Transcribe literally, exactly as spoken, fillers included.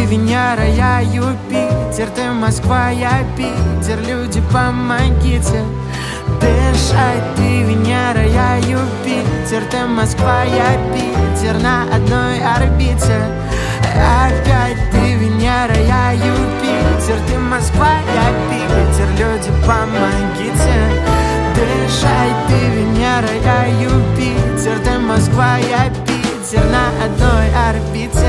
Венера, я Юпитер, ты Москва, я Питер. Люди, помогите дышать. Ты Венера, я Юпитер, ты Москва, я Питер. На одной орбите опять. Ты Венера, я Юпитер, ты Москва, я Питер. Люди, помогите дышать. Ты Венера, я Юпитер, ты Москва, я Питер. На одной орбите